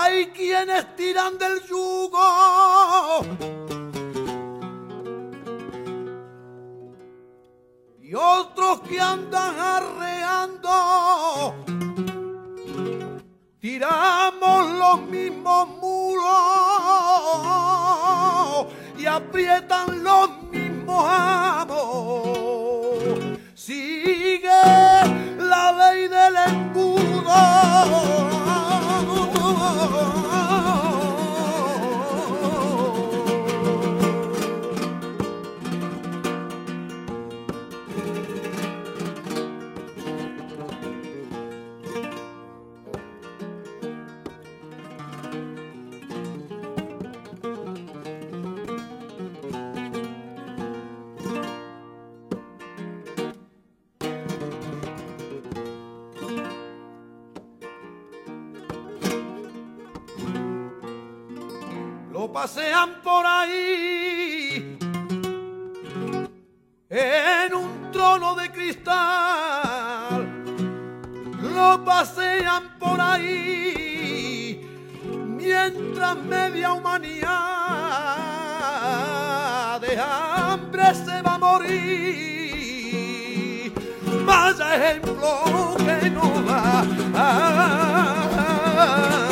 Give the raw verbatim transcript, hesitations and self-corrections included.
Hay quienes tiran del yugo y otros que andan arreando. Tiramos los mismos mulos y aprietan los mismos amos. Sigue la ley del embudo. Lo pasean por ahí en un trono de cristal, lo pasean por ahí mientras media humanidad de hambre se va a morir. Vaya ejemplo que no da.